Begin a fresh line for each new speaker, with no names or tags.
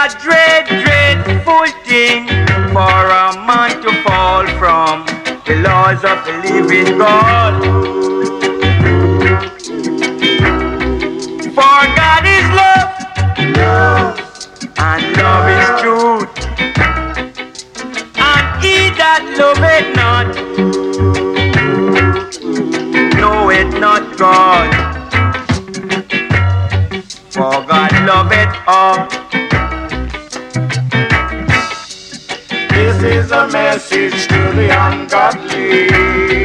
a dreadful thing for a man to fall from the laws of the living God. For God is love, and love is truth. And he that loveth not, knoweth not God. For God loveth all.
This is a message to the ungodly.